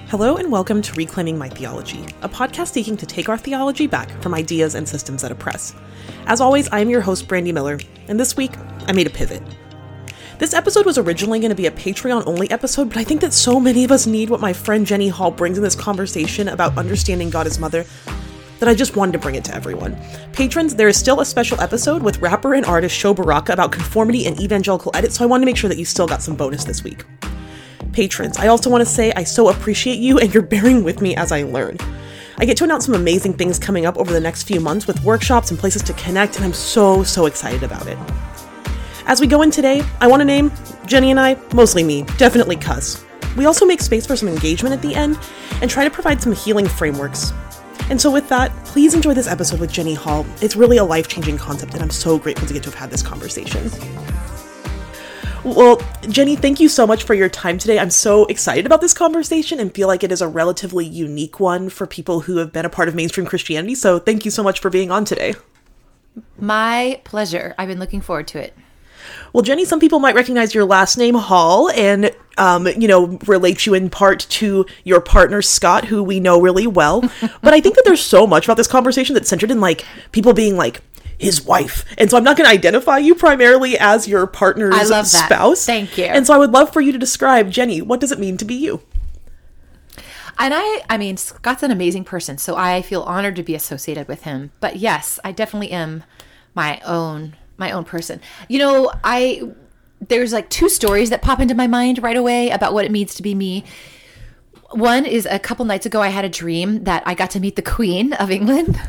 Hello and welcome to Reclaiming My Theology, a podcast seeking to take our theology back from ideas and systems that oppress. As always, I am your host, Brandy Miller, and this week, I made a pivot. This episode was originally going to be a Patreon-only episode, but I think that so many of us need what my friend Jenny Hall brings in this conversation about understanding God as Mother that I just wanted to bring it to everyone. Patrons, there is still a special episode with rapper and artist Sho Baraka about conformity and evangelical edit, so I wanted to make sure that you still got some bonus this week. Patrons, I also want to say I so appreciate you and you're bearing with me as I learn. I get to announce some amazing things coming up over the next few months with workshops and places to connect, and I'm so excited about it. As we go in today, I want to name Jenny and I, mostly me, definitely cuss. We also make space for some engagement at the end and try to provide some healing frameworks. And so with that, please enjoy this episode with Jenny Hall. It's really a life-changing concept, and I'm so grateful to get to have had this conversation. Well, Jenny, thank you so much for your time today. I'm so excited about this conversation and feel like it is a relatively unique one for people who have been a part of mainstream Christianity. So thank you so much for being on today. My pleasure. I've been looking forward to it. Well, Jenny, some people might recognize your last name, Hall, and, relate you in part to your partner, Scott, who we know really well. But I think that there's so much about this conversation that's centered in, people being, his wife. And so I'm not going to identify you primarily as your partner's spouse. Thank you. And so I would love for you to describe, Jenny, what does it mean to be you? And I mean, Scott's an amazing person, so I feel honored to be associated with him. But yes, I definitely am my own person. There's two stories that pop into my mind right away about what it means to be me. One is a couple nights ago, I had a dream that I got to meet the Queen of England.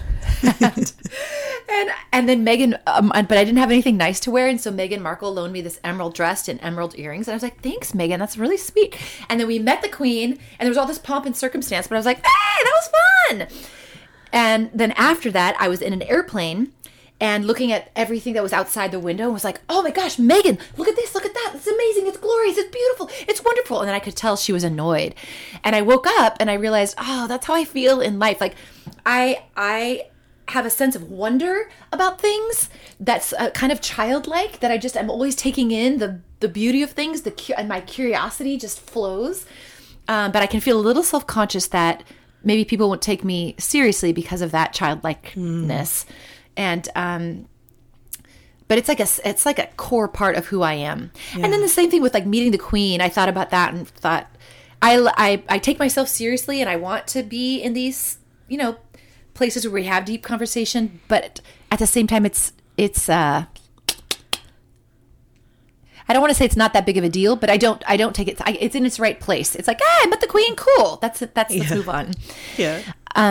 And then Meghan, but I didn't have anything nice to wear. And so Meghan Markle loaned me this emerald dress and emerald earrings. And I was like, thanks, Meghan. That's really sweet. And then we met the Queen and there was all this pomp and circumstance. But I was like, hey, that was fun. And then after that, I was in an airplane and looking at everything that was outside the window and was like, oh my gosh, Meghan, look at this, look at that. It's amazing. It's glorious. It's beautiful. It's wonderful. And then I could tell she was annoyed. And I woke up and I realized, oh, that's how I feel in life. I have a sense of wonder about things that's kind of childlike, that I'm always taking in the beauty of things, and my curiosity just flows. But I can feel a little self-conscious that maybe people won't take me seriously because of that childlikeness. And but it's like a core part of who I am. Yeah. And then the same thing with meeting the Queen. I thought about that and thought I take myself seriously, and I want to be in these places where we have deep conversation, but at the same time, it's I don't want to say it's not that big of a deal, but I don't take it. It's in its right place. It's like, I met the Queen, cool. Let's move on. Yeah.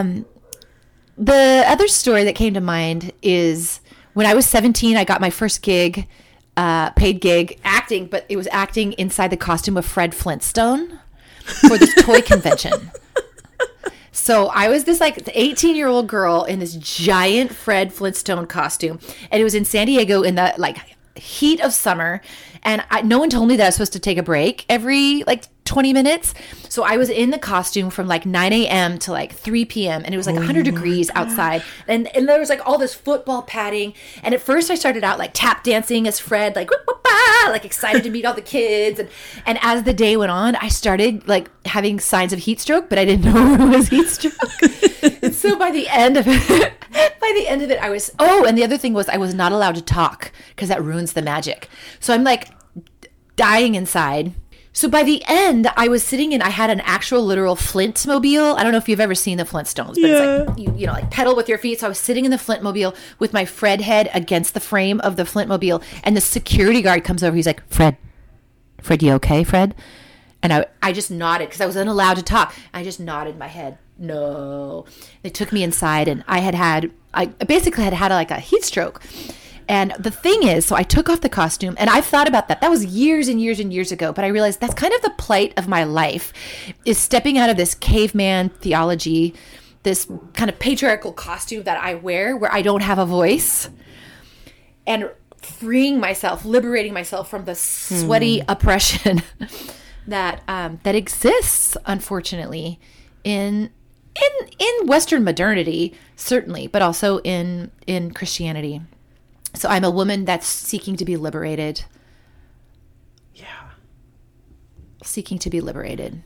The other story that came to mind is when I was 17, I got my first gig, paid gig, acting, but it was acting inside the costume of Fred Flintstone for this toy convention. So I was this 18-year-old girl in this giant Fred Flintstone costume, and it was in San Diego in the heat of summer, and no one told me that I was supposed to take a break every 20 minutes. So I was in the costume from 9 a.m. to 3 p.m. and it was 100 degrees outside, and there was all this football padding. And at first I started out tap dancing as Fred, whoop, whoop, ah, excited to meet all the kids. And as the day went on, I started having signs of heat stroke, but I didn't know it was heat stroke. And so by the end of it, I was, and the other thing was I was not allowed to talk because that ruins the magic. So I'm dying inside. So by the end, I was sitting in, I had an actual literal Flintmobile. I don't know if you've ever seen the Flintstones, but it's you pedal with your feet. So I was sitting in the Flintmobile with my Fred head against the frame of the Flintmobile, and the security guard comes over. He's like, Fred, you okay, Fred? And I just nodded because I wasn't allowed to talk. I just nodded my head. No. They took me inside, and I basically had a heat stroke. And the thing is, so I took off the costume, and I've thought about that. That was years and years and years ago. But I realized that's kind of the plight of my life, is stepping out of this caveman theology, this kind of patriarchal costume that I wear where I don't have a voice, and freeing myself, liberating myself from the sweaty oppression that exists, unfortunately, in Western modernity, certainly, but also in Christianity. So I'm a woman that's seeking to be liberated. Yeah. Seeking to be liberated.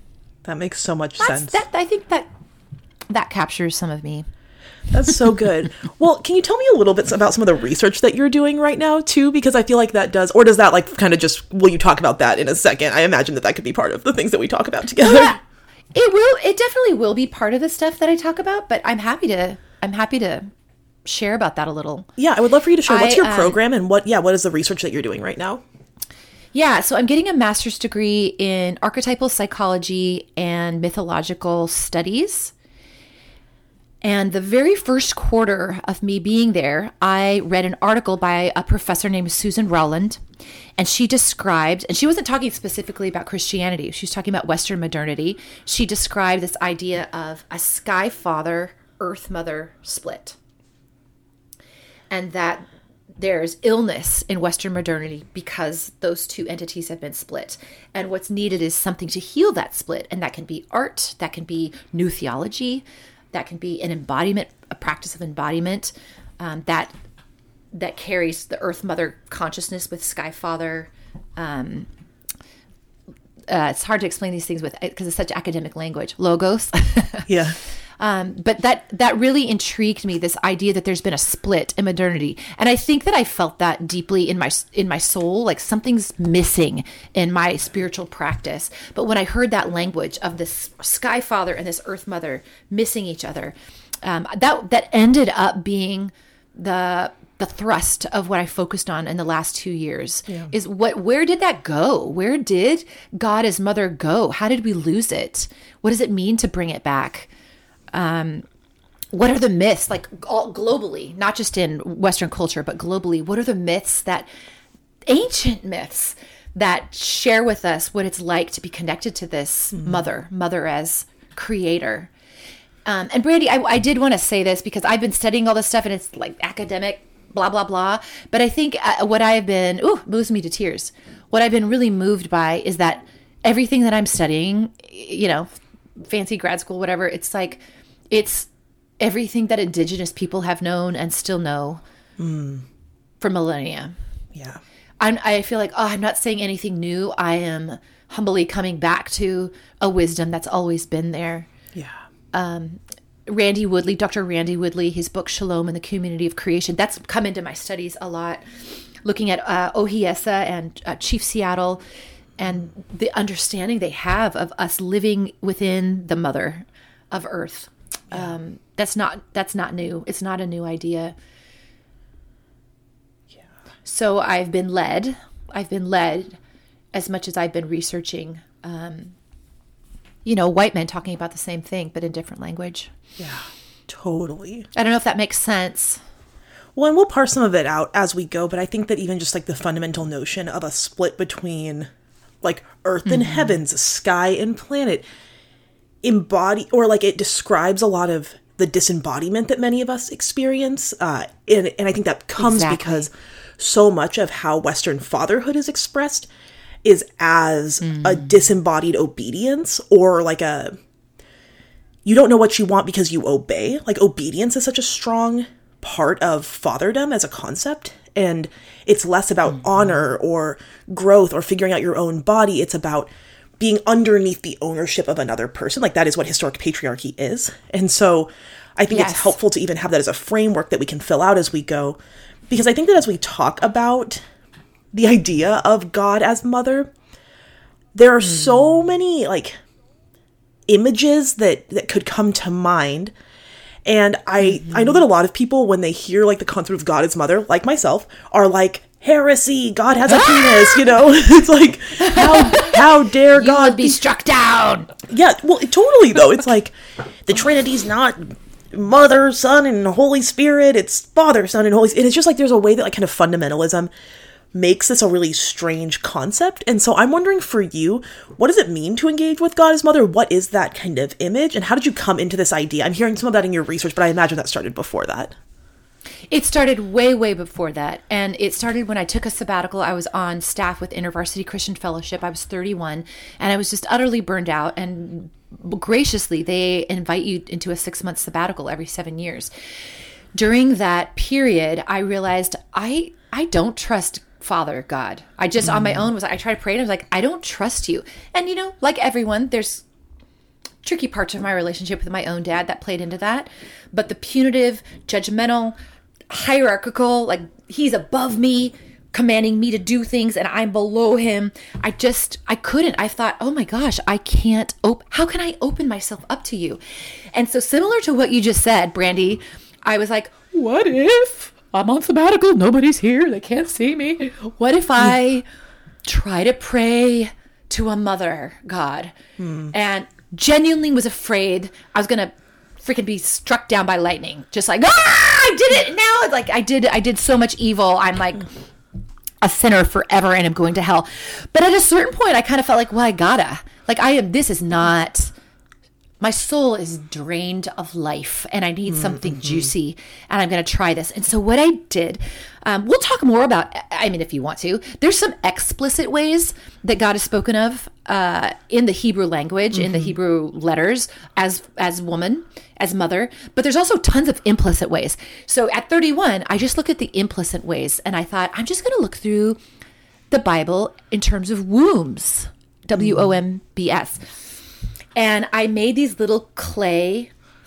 That makes so much sense. I think that captures some of me. That's so good. Well, can you tell me a little bit about some of the research that you're doing right now too? Because I feel like that does, or does that like kind of just, will you talk about that in a second? I imagine that could be part of the things that we talk about together. Yeah, it definitely will be part of the stuff that I talk about, but I'm happy to share about that a little. Yeah, I would love for you to share what's your program and what is the research that you're doing right now? Yeah, so I'm getting a master's degree in archetypal psychology and mythological studies. And the very first quarter of me being there, I read an article by a professor named Susan Rowland. And she described, and she wasn't talking specifically about Christianity, she was talking about Western modernity. She described this idea of a sky father, earth mother split. And that there's illness in Western modernity because those two entities have been split. And what's needed is something to heal that split. And that can be art, that can be new theology, that can be an embodiment, a practice of embodiment that carries the Earth Mother consciousness with Sky Father. It's hard to explain these things because it's such academic language. Logos. Yeah. But that really intrigued me, this idea that there's been a split in modernity. And I think that I felt that deeply in my soul, like something's missing in my spiritual practice. But when I heard that language of this Sky Father and this Earth Mother missing each other, that ended up being the thrust of what I focused on in the last 2 years. Yeah. Is where did that go? Where did God as Mother go? How did we lose it? What does it mean to bring it back? What are the myths, like all globally, not just in Western culture, but globally? What are the myths, ancient myths that share with us what it's like to be connected to this mother as creator? And Brandy, I did want to say this because I've been studying all this stuff and it's like academic, blah, blah, blah. But I think what I've been, moves me to tears. What I've been really moved by is that everything that I'm studying, fancy grad school, whatever, it's like, it's everything that Indigenous people have known and still know for millennia. Yeah. I feel like, I'm not saying anything new. I am humbly coming back to a wisdom that's always been there. Yeah. Randy Woodley, Dr. Randy Woodley, his book Shalom and the Community of Creation, that's come into my studies a lot, looking at Ohiesa and Chief Seattle and the understanding they have of us living within the Mother of Earth. Yeah. That's not new. It's not a new idea. Yeah. So I've been led as much as I've been researching, white men talking about the same thing, but in different language. Yeah, totally. I don't know if that makes sense. Well, and we'll parse some of it out as we go, but I think that even just like the fundamental notion of a split between like earth and heavens, sky and planet, it describes a lot of the disembodiment that many of us experience. And I think that comes because so much of how Western fatherhood is expressed is as a disembodied obedience, or like you don't know what you want because you obey. Like obedience is such a strong part of fatherdom as a concept. And it's less about honor or growth or figuring out your own body. It's about being underneath the ownership of another person. Like that is what historic patriarchy is. And so I think it's helpful to even have that as a framework that we can fill out as we go. Because I think that as we talk about the idea of God as mother, there are so many like images that could come to mind. And I know that a lot of people, when they hear like the concept of God as mother, like myself, are like, heresy, God has a penis, It's like, how dare God be struck down? Yeah, well, totally, though. It's like, the Trinity's not Mother, Son, and Holy Spirit. It's Father, Son, and Holy Spirit. And it's just like, there's a way that like kind of fundamentalism makes this a really strange concept. And so I'm wondering for you, what does it mean to engage with God as mother? What is that kind of image? And how did you come into this idea? I'm hearing some of that in your research, but I imagine that started before that. It started way, way before that. And it started when I took a sabbatical. I was on staff with InterVarsity Christian Fellowship. I was 31 and I was just utterly burned out. And graciously, they invite you into a 6-month sabbatical every 7 years. During that period, I realized I don't trust Father God. I just on my own I tried to pray and I was like, I don't trust you. And like everyone, there's tricky parts of my relationship with my own dad that played into that. But the punitive, judgmental, hierarchical, like he's above me, commanding me to do things and I'm below him. I couldn't. I thought, oh my gosh, I can't how can I open myself up to you? And so similar to what you just said, Brandy, I was like, what if I'm on sabbatical? Nobody's here. They can't see me. What if I try to pray to a mother God? And genuinely was afraid I was going to freaking be struck down by lightning. Just like, I did it. Now it's like I did so much evil. I'm like a sinner forever and I'm going to hell. But at a certain point, I kind of felt like, well, I gotta. Like this is not, my soul is drained of life and I need something juicy and I'm going to try this. And so what I did, we'll talk more about, I mean, if you want to, there's some explicit ways that God is spoken of in the Hebrew language, in the Hebrew letters as woman, as mother, but there's also tons of implicit ways. So at 31, I just look at the implicit ways and I thought, I'm just going to look through the Bible in terms of wombs, WOMBS. And I made these little clay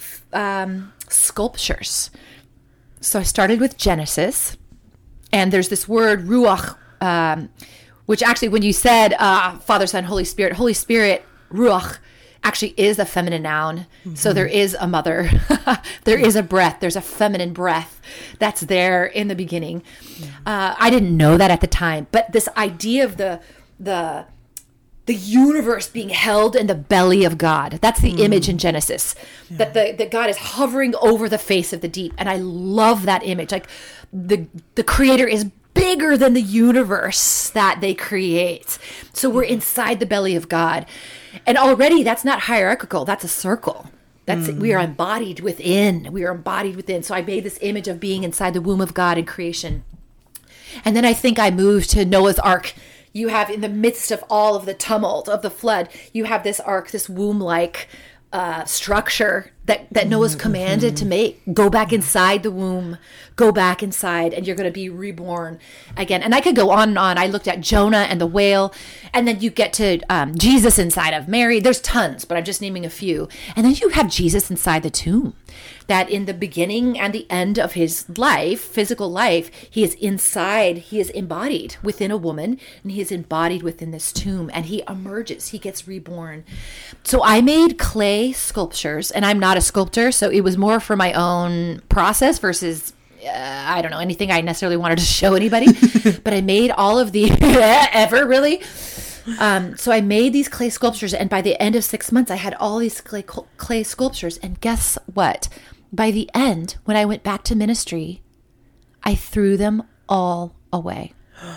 sculptures. So I started with Genesis, and there's this word ruach, which actually when you said Father, Son, Holy Spirit, ruach, actually is a feminine noun. So there is a mother, there is a breath, there's a feminine breath that's there in the beginning. I didn't know that at the time, but this idea of the universe being held in the belly of God. That's the image in Genesis, that God is hovering over the face of the deep. And I love that image. Like the creator is bigger than the universe that they create. So we're inside the belly of God. And already that's not hierarchical. That's a circle. We are embodied within. We are embodied within. So I made this image of being inside the womb of God in creation. And then I think I moved to Noah's Ark. You have in the midst of all of the tumult of the flood, you have this ark, this womb-like structure that Noah's commanded to make. Go back inside the womb. Go back inside, and you're going to be reborn again. And I could go on and on. I looked at Jonah and the whale, and then you get to Jesus inside of Mary. There's tons, but I'm just naming a few. And then you have Jesus inside the tomb. That in the beginning and the end of his life, physical life, he is inside, he is embodied within a woman, and he is embodied within this tomb, and he emerges, he gets reborn. So I made clay sculptures, and I'm not a sculptor, so it was more for my own process versus, I don't know, anything I necessarily wanted to show anybody, but I made all of the, ever really? So I made these clay sculptures, and by the end of 6 months, I had all these clay sculptures, and guess what? By the end, when I went back to ministry, I threw them all away.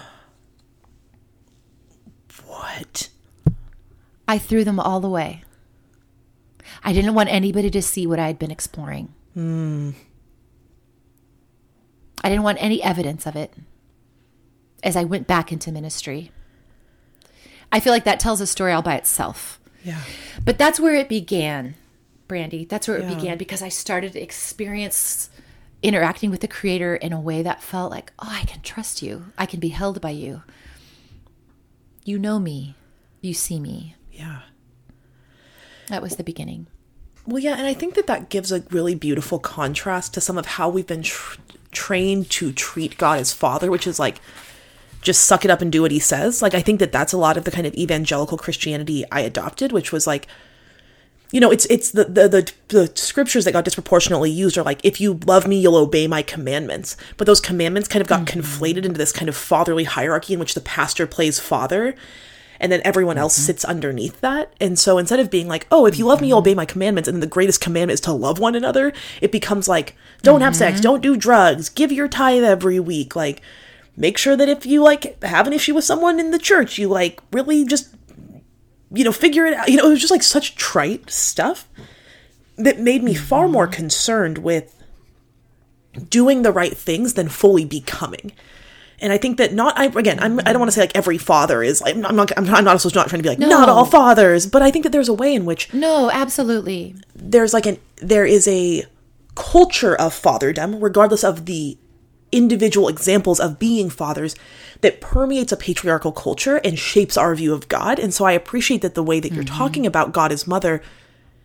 What? I threw them all away. I didn't want anybody to see what I had been exploring. I didn't want any evidence of it as I went back into ministry. I feel like that tells a story all by itself. Yeah. But that's where it began, Brandy. That's where it began, because I started to experience interacting with the Creator in a way that felt like, oh, I can trust you. I can be held by you. You know me. You see me. Yeah. That was the beginning. Well, yeah, and I think that gives a really beautiful contrast to some of how we've been trained to treat God as Father, which is like, just suck it up and do what he says. Like, I think that's a lot of the kind of evangelical Christianity I adopted, which was like, you know, it's the scriptures that got disproportionately used are like, if you love me, you'll obey my commandments. But those commandments kind of got conflated into this kind of fatherly hierarchy in which the pastor plays father, and then everyone else sits underneath that. And so instead of being like, oh, if you love me, you'll obey my commandments, and then the greatest commandment is to love one another, it becomes like, don't have sex, don't do drugs, give your tithe every week, like, make sure that if you like have an issue with someone in the church, you like really just, you know, figure it out. You know, it was just like such trite stuff that made me far more concerned with doing the right things than fully becoming. And I think that I don't want to say like every father is like, I'm not also not trying to be like, not all fathers, but I think that there's a way in which. No, absolutely. There is a culture of fatherdom, regardless of the individual examples of being fathers, that permeates a patriarchal culture and shapes our view of God. And so I appreciate that the way that you're talking about God as mother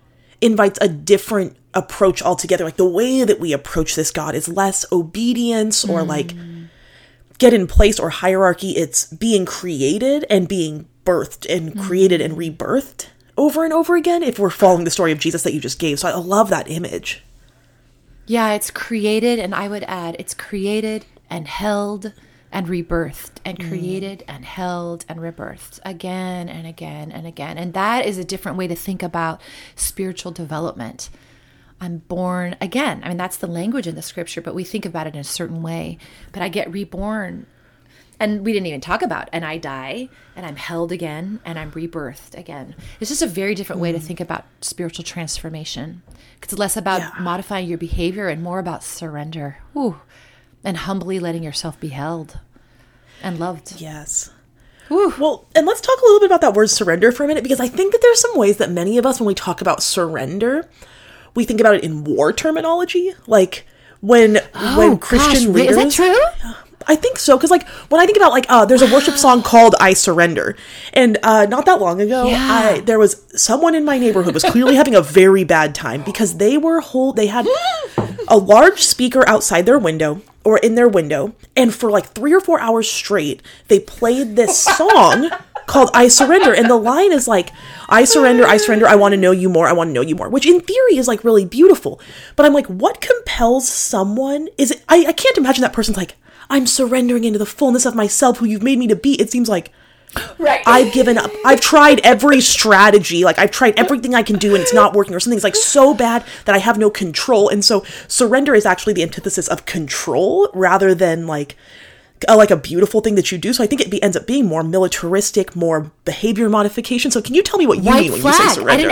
invites a different approach altogether. Like the way that we approach this God is less obedience or like get in place or hierarchy. It's being created and being birthed and created and rebirthed over and over again if we're following the story of Jesus that you just gave. So I love that image. Yeah, it's created, and I would add, it's created and held and rebirthed and created and held and rebirthed again and again and again. And that is a different way to think about spiritual development. I'm born again. I mean, that's the language in the scripture, but we think about it in a certain way. But I get reborn. And we didn't even talk about, and I die, and I'm held again, and I'm rebirthed again. It's just a very different way to think about spiritual transformation. It's less about modifying your behavior and more about surrender. Ooh. And humbly letting yourself be held and loved. Yes. Ooh. Well, and let's talk a little bit about that word surrender for a minute, because I think that there's some ways that many of us, when we talk about surrender, we think about it in war terminology. Like when Christian leaders... Is that true? I think so, because like when I think about like there's a worship song called "I Surrender," and not that long ago, there was someone in my neighborhood was clearly having a very bad time because they had a large speaker outside their window or in their window, and for like 3 or 4 hours straight, they played this song called "I Surrender," and the line is like, "I surrender, I want to know you more, I want to know you more," which in theory is like really beautiful. But I'm like, what compels someone? I can't imagine that person's like, I'm surrendering into the fullness of myself, who you've made me to be. It seems like I've given up. I've tried every strategy. Like I've tried everything I can do and it's not working, or something's like so bad that I have no control. And so surrender is actually the antithesis of control rather than like a beautiful thing that you do. So I think it ends up being more militaristic, more behavior modification. So can you tell me what you mean when you say surrender?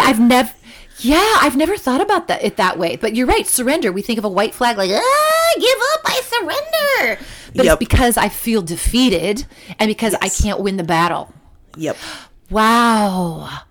I've never thought about it that way. But you're right. Surrender. We think of a white flag like, give up, I surrender. But it's because I feel defeated and because I can't win the battle. Yep. Wow.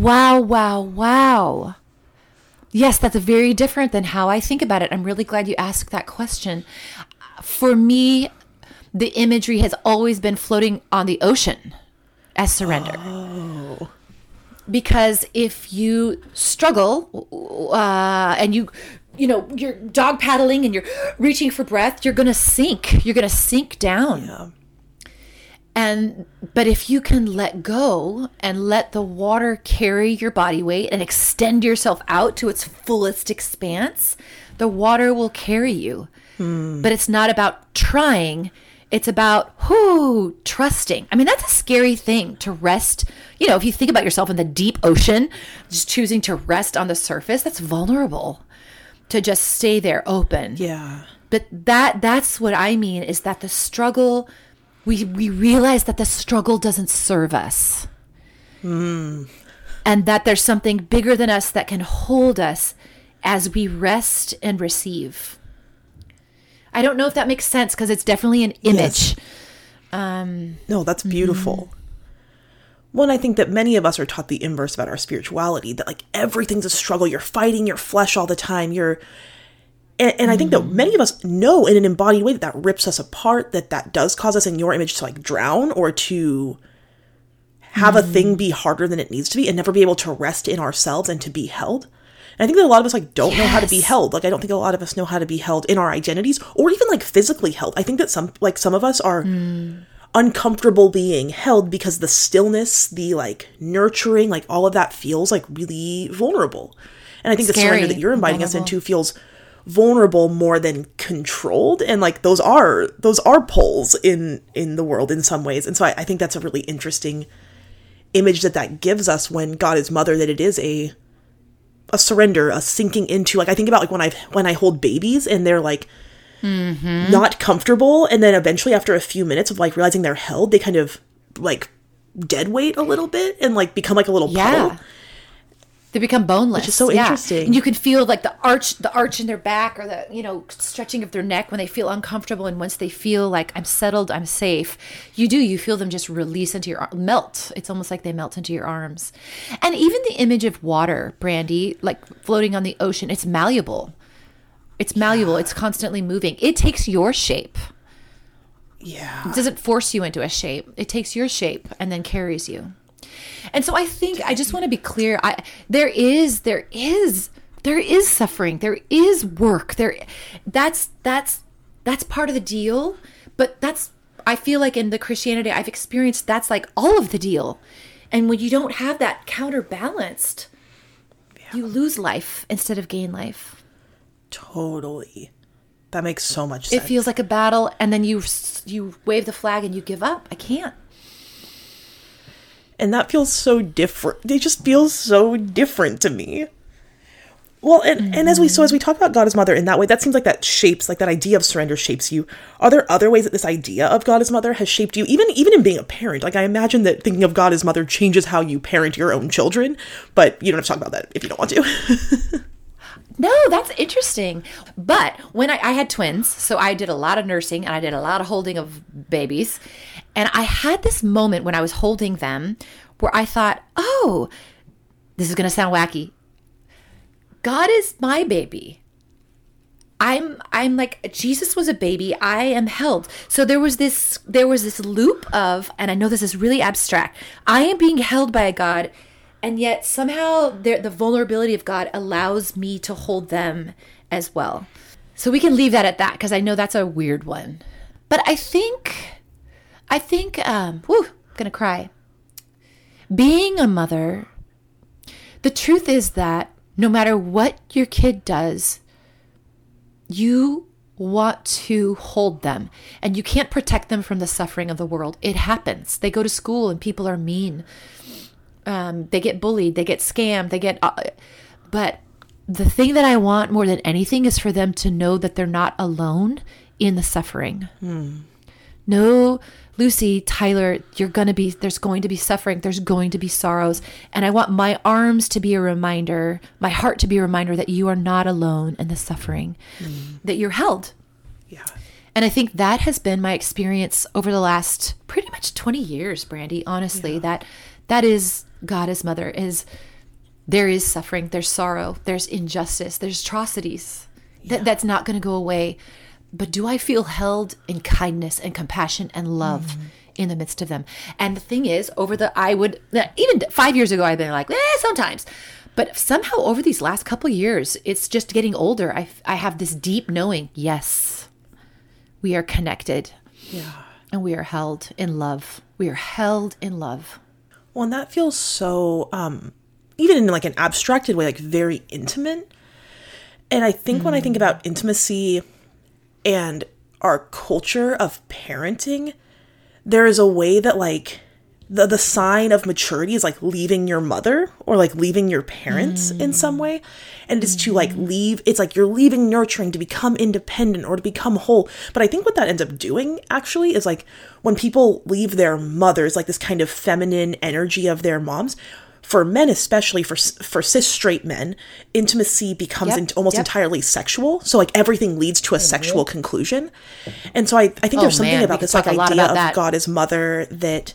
Yes, that's very different than how I think about it. I'm really glad you asked that question. For me, the imagery has always been floating on the ocean as surrender. Oh. Because if you struggle and you're dog paddling and you're reaching for breath, you're going to sink. You're going to sink down. Yeah. But if you can let go and let the water carry your body weight and extend yourself out to its fullest expanse, the water will carry you. But it's not about trying. It's about trusting. I mean, that's a scary thing to rest. If you think about yourself in the deep ocean, just choosing to rest on the surface, that's vulnerable. To just stay there open. Yeah. But that's what I mean is that the struggle, we realize that the struggle doesn't serve us. And that there's something bigger than us that can hold us as we rest and receive. I don't know if that makes sense because it's definitely an image. Yes. No, that's beautiful. One, I think that many of us are taught the inverse about our spirituality, that like everything's a struggle. You're fighting your flesh all the time. And I think that many of us know in an embodied way that rips us apart, that does cause us in your image to like drown or to have a thing be harder than it needs to be and never be able to rest in ourselves and to be held. And I think that a lot of us like don't know how to be held. Like I don't think a lot of us know how to be held in our identities or even like physically held. I think that some of us are uncomfortable being held because the stillness, the like nurturing, like all of that feels like really vulnerable. And I think the surrender that you're inviting us into feels vulnerable more than controlled. And like those are poles in the world in some ways. And so I think that's a really interesting image that gives us when God is mother, that it is a surrender, a sinking into, like I think about like when I hold babies and they're like not comfortable, and then eventually after a few minutes of like realizing they're held, they kind of like dead weight a little bit and like become like a little puddle. They become boneless. Which is so interesting. And you can feel like the arch in their back or the, stretching of their neck when they feel uncomfortable. And once they feel like I'm settled, I'm safe, you feel them just release into your melt. It's almost like they melt into your arms. And even the image of water, Brandy, like floating on the ocean, it's malleable. It's malleable. It's constantly moving. It takes your shape. Yeah. It doesn't force you into a shape. It takes your shape and then carries you. And so I think I just want to be clear. There is suffering. There is work. That's part of the deal. But I feel like in the Christianity I've experienced, that's like all of the deal. And when you don't have that counterbalanced, you lose life instead of gain life. Totally. That makes so much sense. It feels like a battle, and then you wave the flag and you give up. I can't. And that feels so different. It just feels so different to me. Well, and as we talk about God as mother in that way, that seems like that shapes, like that idea of surrender shapes you. Are there other ways that this idea of God as mother has shaped you, even in being a parent? Like, I imagine that thinking of God as mother changes how you parent your own children, but you don't have to talk about that if you don't want to. No, that's interesting. But when I had twins, so I did a lot of nursing and I did a lot of holding of babies. And I had this moment when I was holding them where I thought, oh, this is going to sound wacky. God is my baby. I'm like, Jesus was a baby. I am held. So there was this loop of, and I know this is really abstract, I am being held by a God, and yet somehow the vulnerability of God allows me to hold them as well. So we can leave that at that, because I know that's a weird one. But I think, I'm gonna cry. Being a mother, the truth is that no matter what your kid does, you want to hold them, and you can't protect them from the suffering of the world. It happens. They go to school and people are mean. They get bullied, they get scammed, but the thing that I want more than anything is for them to know that they're not alone in the suffering. No, Lucy, Tyler, there's going to be suffering. There's going to be sorrows. And I want my arms to be a reminder, my heart to be a reminder that you are not alone in the suffering, that you're held. Yeah. And I think that has been my experience over the last pretty much 20 years, Brandy, honestly, that is God as mother. There is suffering, there's sorrow, there's injustice, there's atrocities. That's not going to go away. But do I feel held in kindness and compassion and love in the midst of them? And the thing is, even 5 years ago, I've been like, sometimes. But somehow over these last couple years, it's just getting older. I have this deep knowing, yes, we are connected. Yeah. And we are held in love. We are held in love. Well, and that feels so, even in like an abstracted way, like very intimate. And I think when I think about intimacy and our culture of parenting, there is a way that like the sign of maturity is like leaving your mother or like leaving your parents in some way. And it's to like leave, it's like you're leaving nurturing to become independent or to become whole. But I think what that ends up doing actually is like when people leave their mothers, like this kind of feminine energy of their moms, for men, especially for cis straight men, intimacy becomes almost entirely sexual. So like everything leads to a sexual conclusion. And so I think there's something about this like idea of God as mother that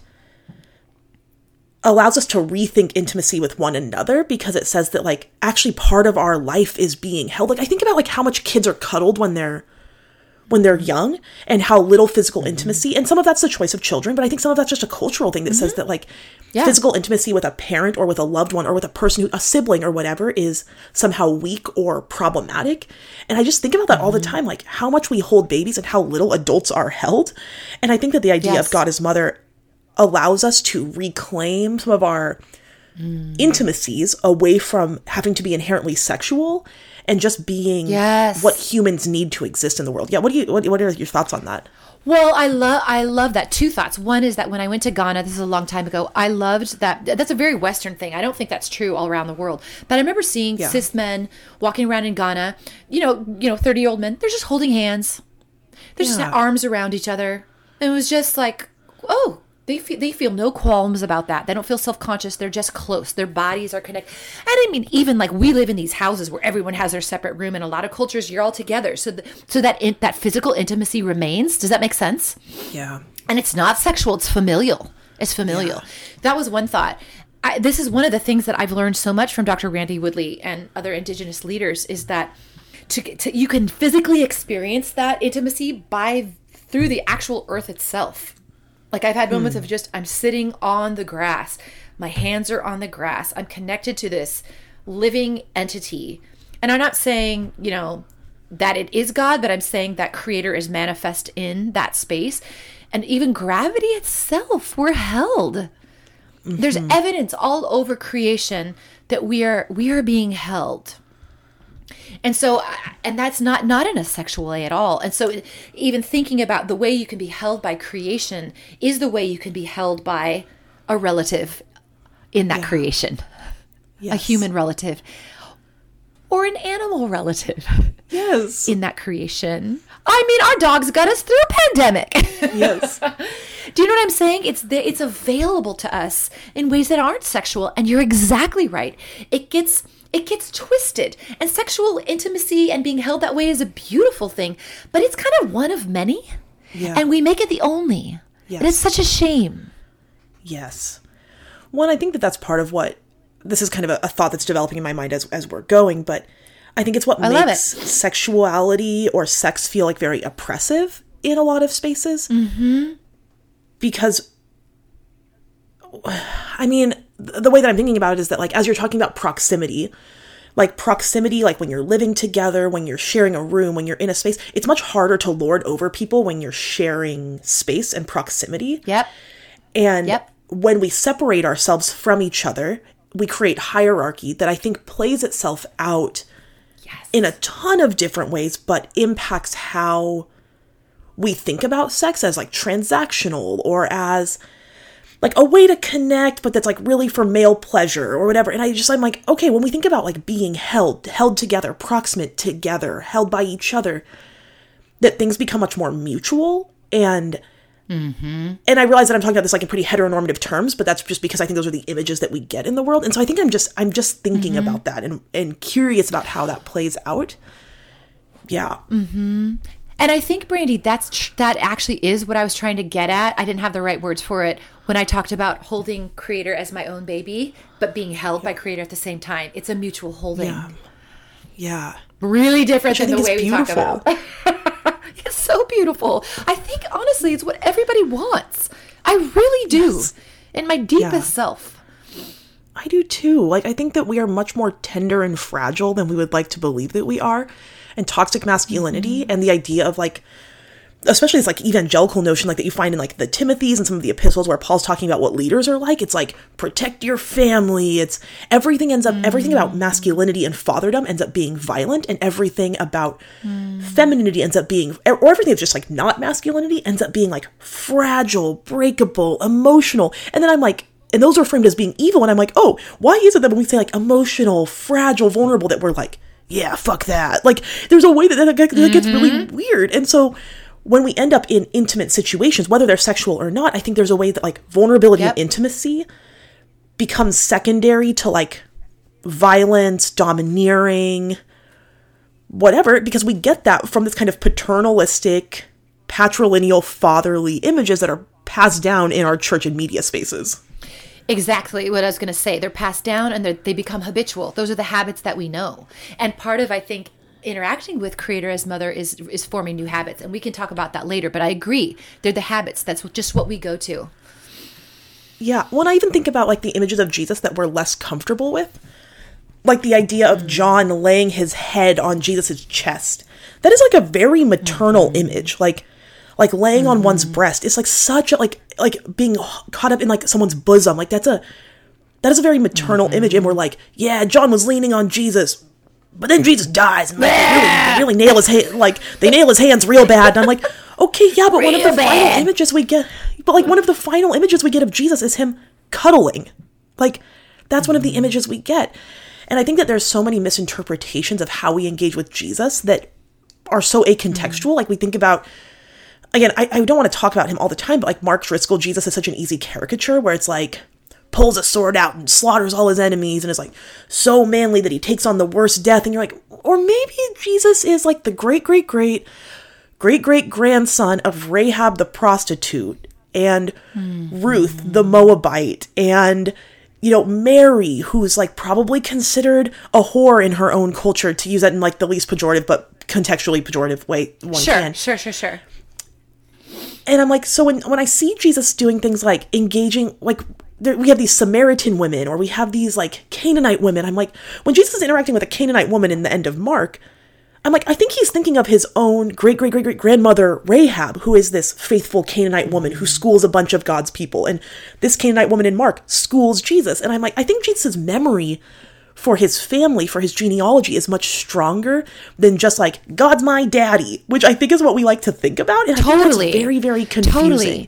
allows us to rethink intimacy with one another, because it says that like actually part of our life is being held. Like I think about like how much kids are cuddled when they're young and how little physical intimacy, and some of that's the choice of children, but I think some of that's just a cultural thing that says that like physical intimacy with a parent or with a loved one or with a sibling or whatever is somehow weak or problematic. And I just think about that all the time, like how much we hold babies and how little adults are held. And I think that the idea of God as mother allows us to reclaim some of our intimacies away from having to be inherently sexual and just being what humans need to exist in the world. Yeah, what are your thoughts on that? Well, I love that. Two thoughts. One is that when I went to Ghana, this is a long time ago, I loved that. That's a very Western thing. I don't think that's true all around the world. But I remember seeing cis men walking around in Ghana, 30-year-old men, they're just holding hands. They're just arms around each other. And it was just like, oh, they feel no qualms about that. They don't feel self-conscious. They're just close. Their bodies are connected. And I mean, even like we live in these houses where everyone has their separate room. In a lot of cultures, you're all together. So that physical intimacy remains. Does that make sense? Yeah. And it's not sexual. It's familial. Yeah. That was one thought. This is one of the things that I've learned so much from Dr. Randy Woodley and other Indigenous leaders is that you can physically experience that intimacy through the actual earth itself. Like I've had moments of just, I'm sitting on the grass, My hands are on the grass. I'm connected to this living entity. And I'm not saying, that it is God, but I'm saying that creator is manifest in that space. And even gravity itself, we're held. Mm-hmm. There's evidence all over creation that we are being held. And so, and that's not in a sexual way at all. And so even thinking about the way you can be held by creation is the way you can be held by a relative in that creation, a human relative or an animal relative. Yes. In that creation. I mean, our dogs got us through a pandemic. Yes. Do you know what I'm saying? It's available to us in ways that aren't sexual. And you're exactly right. It gets twisted. And sexual intimacy and being held that way is a beautiful thing. But it's kind of one of many. Yeah. And we make it the only. Yes. And it's such a shame. Yes. One, I think that's part of what, this is kind of a thought that's developing in my mind as we're going, but I think it's what makes sexuality or sex feel like very oppressive in a lot of spaces. Mm-hmm. Because, I mean, the way that I'm thinking about it is that, like, as you're talking about proximity, like when you're living together, when you're sharing a room, when you're in a space, it's much harder to lord over people when you're sharing space and proximity. Yep. And when we separate ourselves from each other, we create hierarchy that I think plays itself out in a ton of different ways, but impacts how we think about sex as like transactional or as like a way to connect, but that's like really for male pleasure or whatever. And I'm like, okay, when we think about like being held together, proximate together, held by each other, that things become much more mutual. And I realize that I'm talking about this like in pretty heteronormative terms, but that's just because I think those are the images that we get in the world. And so I think I'm just thinking about that and curious about how that plays out. Yeah. Mm-hmm. And I think, Brandy, that actually is what I was trying to get at. I didn't have the right words for it when I talked about holding creator as my own baby, but being held by creator at the same time. It's a mutual holding. Yeah. Really different than the way we talk about. It's so beautiful. I think, honestly, it's what everybody wants. I really do. Yes. In my deepest self. I do too. Like, I think that we are much more tender and fragile than we would like to believe that we are. And toxic masculinity and the idea of like, especially this like evangelical notion like that you find in like the Timothys and some of the epistles where Paul's talking about what leaders are like. It's like, protect your family. It's everything about masculinity and fatherdom ends up being violent, and everything about femininity ends up being, or everything that's just like not masculinity ends up being like fragile, breakable, emotional. And then I'm like, and those are framed as being evil. And I'm like, oh, why is it that when we say like emotional, fragile, vulnerable, that we're like, yeah, fuck that. Like, there's a way that gets really weird. And so when we end up in intimate situations, whether they're sexual or not, I think there's a way that like vulnerability and intimacy becomes secondary to like violence, domineering, whatever, because we get that from this kind of paternalistic, patrilineal, fatherly images that are passed down in our church and media spaces. Exactly what I was going to say. They're passed down and they become habitual. Those are the habits that we know. And part of, I think, interacting with creator as mother is forming new habits. And we can talk about that later. But I agree. They're the habits. That's just what we go to. Yeah. When I even think about like the images of Jesus that we're less comfortable with, like the idea of John laying his head on Jesus's chest, that is like a very maternal image. Like laying on one's breast. It's like such a, like being caught up in like someone's bosom. Like that is a very maternal image. And we're like, yeah, John was leaning on Jesus, but then Jesus dies. And like, they really nail his hand. Like they nail his hands real bad. And I'm like, okay, yeah, but one of the final images we get, of Jesus is him cuddling. Like that's one of the images we get. And I think that there's so many misinterpretations of how we engage with Jesus that are so acontextual. Like we think about, again, I don't want to talk about him all the time, but like Mark Driscoll, Jesus is such an easy caricature where it's like pulls a sword out and slaughters all his enemies and is like so manly that he takes on the worst death. And you're like, or maybe Jesus is like the great-great-great-great-great-grandson of Rahab the prostitute and Ruth the Moabite and, you know, Mary, who's like probably considered a whore in her own culture, to use that in like the least pejorative but contextually pejorative way one can. Sure. And I'm like, so when I see Jesus doing things like engaging, like we have these Samaritan women, or we have these like Canaanite women. I'm like, when Jesus is interacting with a Canaanite woman in the end of Mark, I'm like, I think he's thinking of his own great-great-great-great-grandmother, Rahab, who is this faithful Canaanite woman who schools a bunch of God's people. And this Canaanite woman in Mark schools Jesus. And I'm like, I think Jesus' memory for his family, for his genealogy, is much stronger than just like, God's my daddy, which I think is what we like to think about. And I think that's very, very confusing. Totally.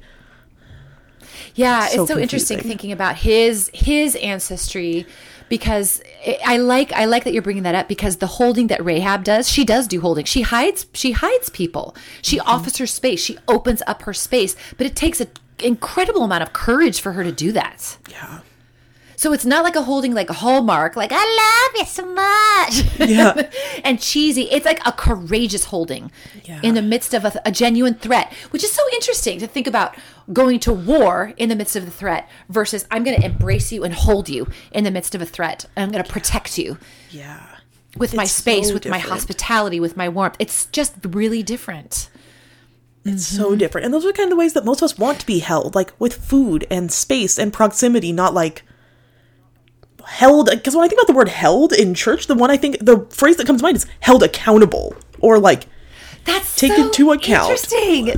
Yeah, it's so interesting thinking about his ancestry, because I like that you're bringing that up, because the holding that Rahab does, she does do holding. She hides people. She offers her space. She opens up her space, but it takes an incredible amount of courage for her to do that. Yeah. So it's not like a holding like a Hallmark, like, I love you so much. Yeah. And cheesy. It's like a courageous holding in the midst of a genuine threat, which is so interesting to think about, going to war in the midst of the threat versus I'm going to embrace you and hold you in the midst of a threat. And I'm going to protect you. Yeah. With my space, with my hospitality, with my warmth. It's just really different. It's so different. And those are kind of the ways that most of us want to be held, like with food and space and proximity, not like held. Because when I think about the word held in church, the phrase that comes to mind is held accountable, or like that's taken to account. Interesting.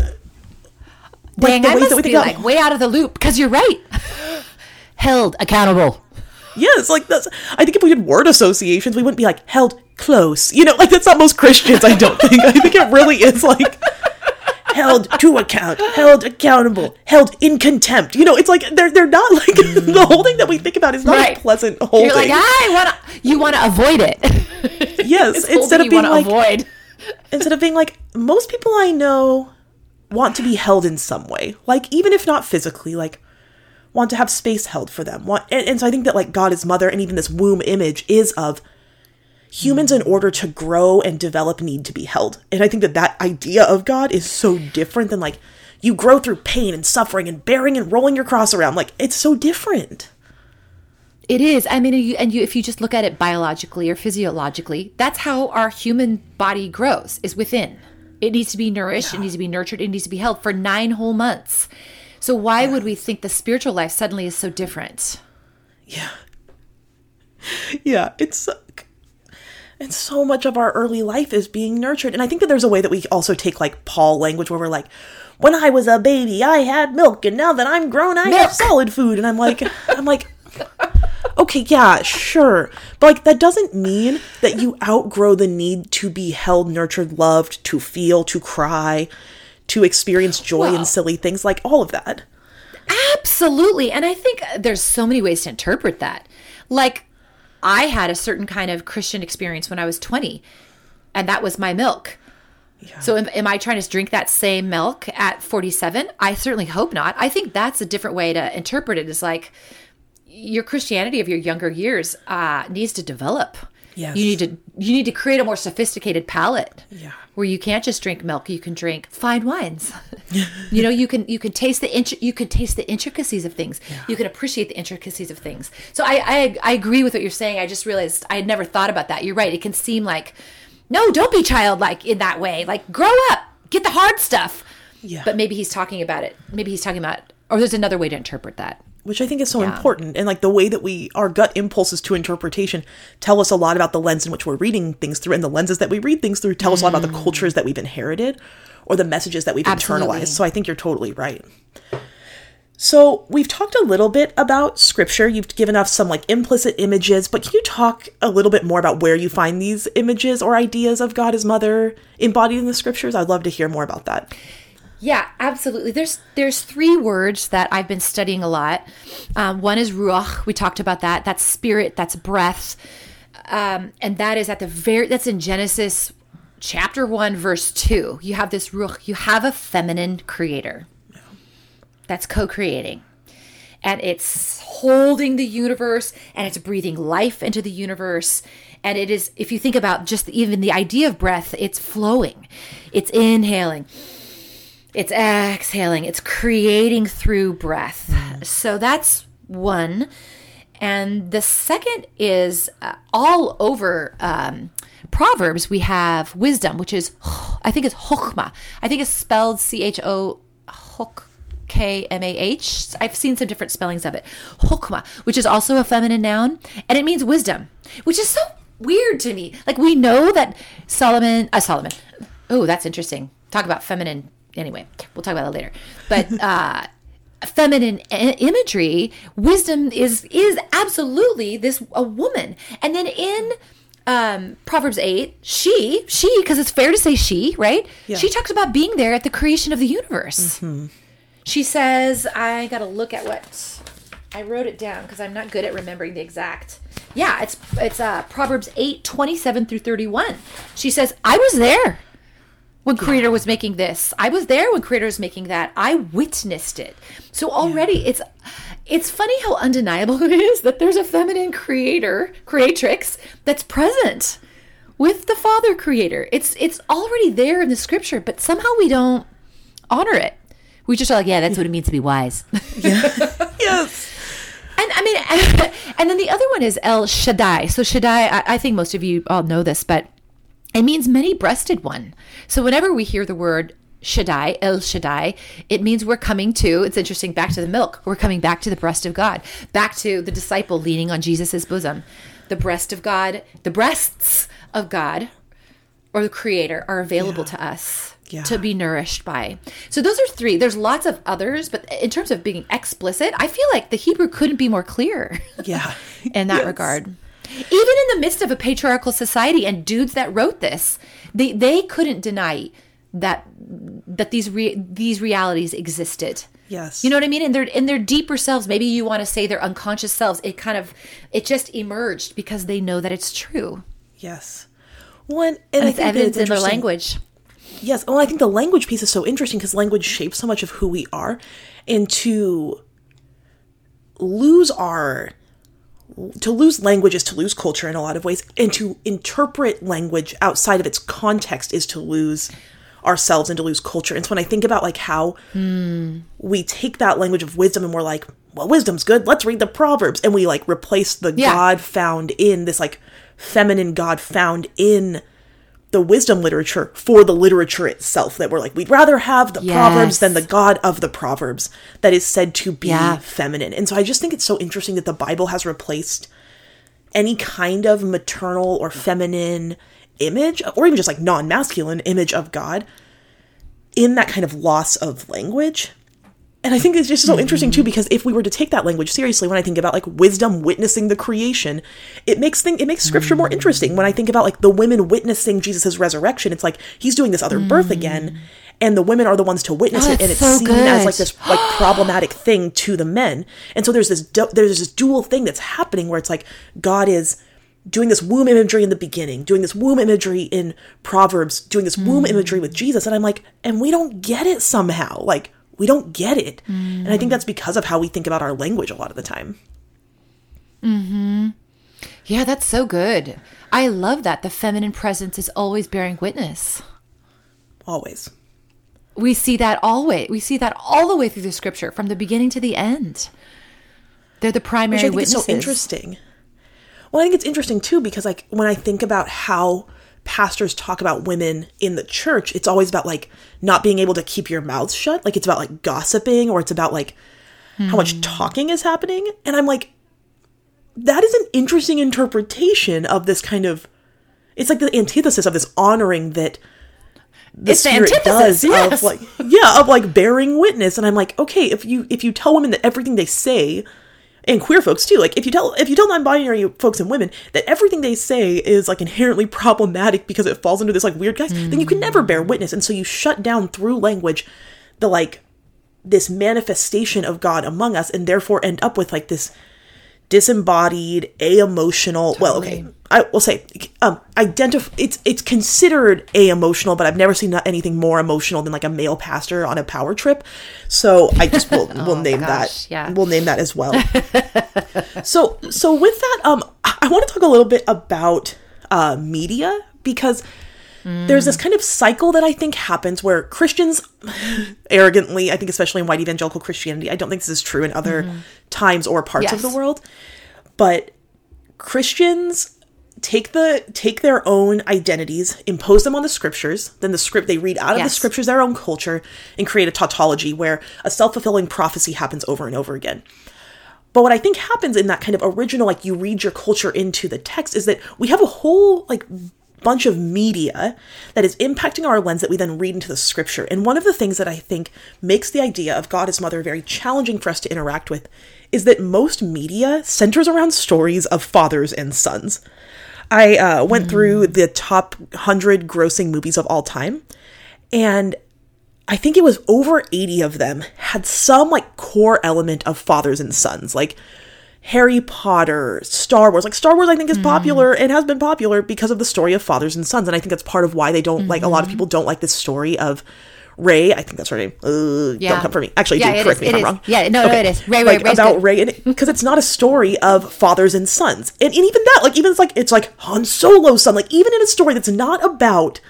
Like dang, I must be like way out of the loop, because you're right. Held accountable. Yes, like that's. I think if we did word associations, we wouldn't be like held close. Like that's not most Christians. I don't think. I think it really is like held to account, held accountable, held in contempt. It's like they're not like the holding that we think about is not a pleasant holding. You're like, you want to avoid it. Yes, instead of being like instead of being like, most people I know want to be held in some way, like even if not physically, like want to have space held for them. And so I think that like God is mother, and even this womb image is of humans in order to grow and develop need to be held. And I think that idea of God is so different than like you grow through pain and suffering and bearing and rolling your cross around. Like it's so different. It is. I mean, if you just look at it biologically or physiologically, that's how our human body grows, is within. It needs to be nourished, it needs to be nurtured, it needs to be held for 9 whole months. So why would we think the spiritual life suddenly is so different? Yeah. Yeah, it's so much of our early life is being nurtured. And I think that there's a way that we also take like Paul language, where we're like, when I was a baby, I had milk, and now that I'm grown, I have solid food. And I'm like, okay, yeah, sure. But like, that doesn't mean that you outgrow the need to be held, nurtured, loved, to feel, to cry, to experience joy in silly things, like all of that. Absolutely. And I think there's so many ways to interpret that. Like, I had a certain kind of Christian experience when I was 20, and that was my milk. Yeah. So am I trying to drink that same milk at 47? I certainly hope not. I think that's a different way to interpret it, is like your Christianity of your younger years needs to develop. Yes. You need to create a more sophisticated palate. Yeah. Where you can't just drink milk, you can drink fine wines. You can taste the intricacies of things. Yeah. You can appreciate the intricacies of things. So I agree with what you're saying. I just realized I had never thought about that. You're right. It can seem like, no, don't be childlike in that way. Like, grow up, get the hard stuff. Yeah. But maybe he's talking about it. Or there's another way to interpret that. Which I think is so important. And like the way that our gut impulses to interpretation tell us a lot about the lens in which we're reading things through, and the lenses that we read things through tell us a lot about the cultures that we've inherited or the messages that we've internalized. So I think you're totally right. So we've talked a little bit about scripture. You've given us some like implicit images, but can you talk a little bit more about where you find these images or ideas of God as mother embodied in the scriptures? I'd love to hear more about that. Yeah, absolutely. There's 3 words that I've been studying a lot. One is ruach. We talked about that. That's spirit. That's breath. And that is that's in Genesis chapter 1, verse 2. You have this ruach. You have a feminine creator that's co-creating. And it's holding the universe, and it's breathing life into the universe. And it is, if you think about just even the idea of breath, it's flowing. It's inhaling. It's exhaling. It's creating through breath. So that's one. And the second is all over Proverbs, we have wisdom, which is, I think it's chokhmah. I think it's spelled Hokmah. I've seen some different spellings of it. Hokmah, which is also a feminine noun, and it means wisdom, which is so weird to me. Like, we know that Solomon. Oh, that's interesting. Talk about feminine. Anyway, we'll talk about that later. But feminine imagery, wisdom is absolutely a woman. And then in Proverbs 8, she, because it's fair to say she, right? Yeah. She talks about being there at the creation of the universe. Mm-hmm. She says, I got to look at what I wrote it down because I'm not good at remembering the exact. Yeah, it's Proverbs 8, 27 through 31. She says, I was there when Creator was making this. I was there when Creator was making that. I witnessed it. So already it's funny how undeniable it is that there's a feminine creatrix that's present with the Father Creator. It's already there in the scripture, but somehow we don't honor it. We just are like, yeah, that's what it means to be wise. Yeah. Yes. And I mean, and then the other one is El Shaddai. So Shaddai, I think most of you all know this, but it means many-breasted one. So whenever we hear the word Shaddai, El Shaddai, it means we're coming to, it's interesting, back to the milk. We're coming back to the breast of God, back to the disciple leaning on Jesus's bosom. The breast of God, the breasts of God, or the Creator, are available to us to be nourished by. So those are three. There's lots of others, but in terms of being explicit, I feel like the Hebrew couldn't be more clear in that regard. Even in the midst of a patriarchal society and dudes that wrote this, they couldn't deny that these realities existed. Yes. You know what I mean? In their deeper selves, maybe you want to say their unconscious selves, it just emerged because they know that it's true. Yes. Well, and I think evidence in their language. Yes. Well, I think the language piece is so interesting because language shapes so much of who we are, and to lose language is to lose culture in a lot of ways, and to interpret language outside of its context is to lose ourselves and to lose culture. And so when I think about like how we take that language of wisdom and we're like, well, wisdom's good, let's read the Proverbs, and we like replace the God found in this like feminine God found in the wisdom literature for the literature itself, that we're like, we'd rather have the Proverbs than the God of the Proverbs that is said to be feminine. And so I just think it's so interesting that the Bible has replaced any kind of maternal or feminine image, or even just like non-masculine image of God, in that kind of loss of language. And I think it's just so interesting too, because if we were to take that language seriously, when I think about like wisdom witnessing the creation, it makes scripture more interesting. When I think about like the women witnessing Jesus's resurrection, it's like he's doing this other birth again, and the women are the ones to witness it, and it's seen as like this like problematic thing to the men. And so there's this dual thing that's happening where it's like God is doing this womb imagery in the beginning, doing this womb imagery in Proverbs, doing this womb imagery with Jesus, and I'm like, and we don't get it somehow, like. We don't get it. And I think that's because of how we think about our language a lot of the time. Mm-hmm. Yeah, that's so good. I love that. The feminine presence is always bearing witness. Always. We see that always. We see that all the way through the scripture, from the beginning to the end. They're the primary witnesses. It's so interesting. Well, I think it's interesting too, because like when I think about how pastors talk about women in the church, it's always about like not being able to keep your mouth shut. Like it's about like gossiping, or it's about like how much talking is happening. And I'm like, that is an interesting interpretation of this kind of, it's like the antithesis of this honoring that the Spirit does of like, of like bearing witness. And I'm like, okay, if you tell women that everything they say, and queer folks too, like if you tell non-binary folks and women that everything they say is like inherently problematic because it falls into this like weird guise, then you can never bear witness. And so you shut down through language the like this manifestation of God among us, and therefore end up with like this disembodied, a-emotional, well, okay, I will say, it's considered a-emotional, but I've never seen anything more emotional than like a male pastor on a power trip. So I just we'll name that. Yeah. We'll name that as well. So with that, I want to talk a little bit about media, because there's this kind of cycle that I think happens where Christians arrogantly, I think especially in white evangelical Christianity, I don't think this is true in other times or parts of the world, but Christians take their own identities, impose them on the scriptures, then they read out of the scriptures their own culture, and create a tautology where a self-fulfilling prophecy happens over and over again. But what I think happens in that kind of original, like, you read your culture into the text, is that we have a whole, like, bunch of media that is impacting our lens that we then read into the scripture. And one of the things that I think makes the idea of God as mother very challenging for us to interact with is that most media centers around stories of fathers and sons. I went through the top 100 grossing movies of all time, and I think it was over 80 of them had some, like, core element of fathers and sons, like Harry Potter, Star Wars. Like, Star Wars, I think, is popular and has been popular because of the story of fathers and sons. And I think that's part of why they don't, like, a lot of people don't like this story of Rey. I think that's her name. Don't come for me. Actually, do correct me if I'm wrong. Yeah, no, it is. Rey, about Rey, because it's not a story of fathers and sons. And even that, like, even it's like Han Solo's son. Like, even in a story that's not about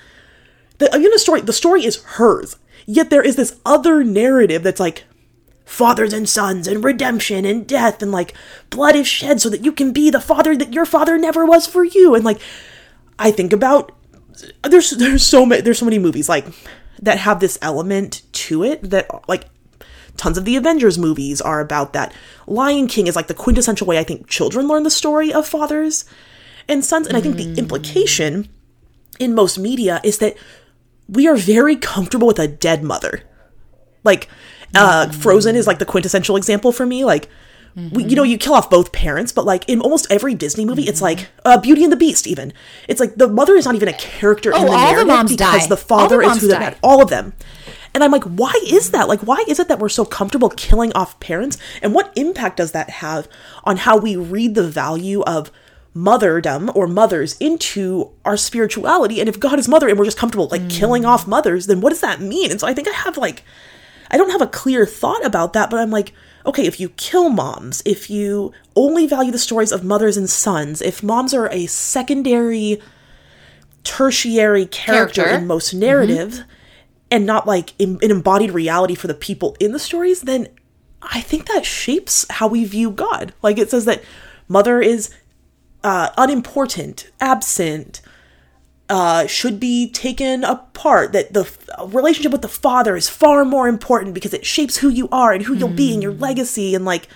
the story is hers. Yet there is this other narrative that's like fathers and sons and redemption and death and, like, blood is shed so that you can be the father that your father never was for you. And, like, I think about there's so many movies, like, that have this element to it that, like, tons of the Avengers movies are about that. Lion King is, like, the quintessential way I think children learn the story of fathers and sons. And I think the implication in most media is that we are very comfortable with a dead mother. Like, Frozen is, like, the quintessential example for me. Like, you kill off both parents, but, like, in almost every Disney movie, it's like Beauty and the Beast. Even it's like the mother is not even a character in the narrative because the father is who they're all of them. And I'm like, why is that? Like, why is it that we're so comfortable killing off parents? And what impact does that have on how we read the value of motherdom or mothers into our spirituality? And if God is mother and we're just comfortable, like, killing off mothers, then what does that mean? And so I think I don't have a clear thought about that, but I'm like, okay, if you kill moms, if you only value the stories of mothers and sons, if moms are a secondary, tertiary character in most narratives, and not, like, an embodied reality for the people in the stories, then I think that shapes how we view God. Like, it says that mother is unimportant, absent, should be taken apart, that the relationship with the father is far more important because it shapes who you are and who you'll be and your legacy. And, like,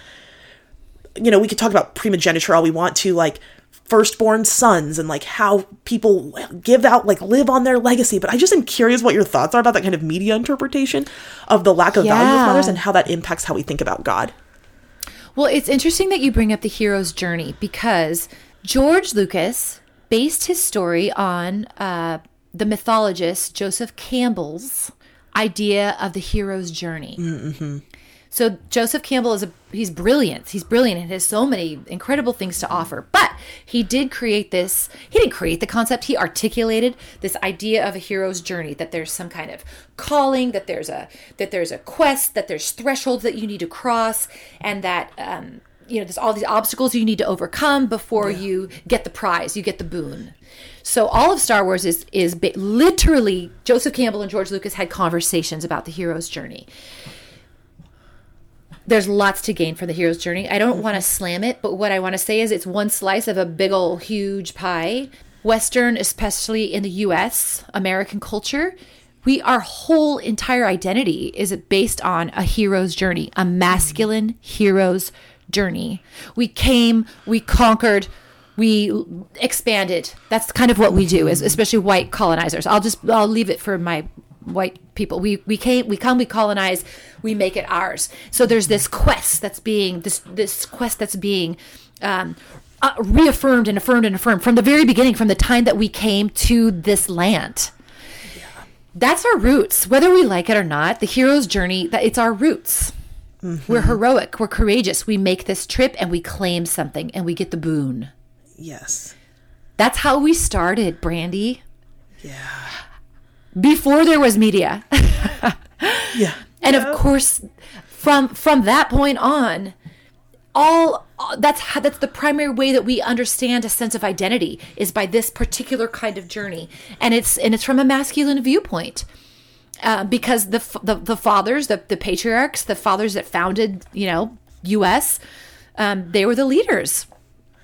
we could talk about primogeniture all we want to, like, firstborn sons and, like, how people give out, like, live on their legacy. But I just am curious what your thoughts are about that kind of media interpretation of the lack of value of mothers and how that impacts how we think about God. Well, it's interesting that you bring up the hero's journey because George Lucas based his story on the mythologist Joseph Campbell's idea of the hero's journey. Mm-hmm. So Joseph Campbell he's brilliant. He's brilliant and has so many incredible things to offer. But he did create this. He didn't create the concept. He articulated this idea of a hero's journey, that there's some kind of calling, that there's a quest, that there's thresholds that you need to cross, and that there's all these obstacles you need to overcome before you get the prize, you get the boon. So all of Star Wars is literally Joseph Campbell and George Lucas had conversations about the hero's journey. There's lots to gain from the hero's journey. I don't want to slam it, but what I want to say is it's one slice of a big old huge pie. Western, especially in the U.S., American culture, our whole entire identity is based on a hero's journey, a masculine hero's journey. We came, we conquered, we expanded. That's kind of what we do, especially white colonizers. I'll leave it for my white people. We colonize, we make it ours. So there's this quest that's being reaffirmed and affirmed and affirmed from the very beginning, from the time that we came to this land. That's our roots, whether we like it or not. The hero's journey, it's our roots. Mm-hmm. We're heroic, we're courageous. We make this trip and we claim something and we get the boon. Yes. That's how we started, Brandy. Yeah. Before there was media. Yeah. And of course, from that point on, that's the primary way that we understand a sense of identity is by this particular kind of journey, and it's from a masculine viewpoint, because the fathers, the patriarchs, the fathers that founded U.S., they were the leaders.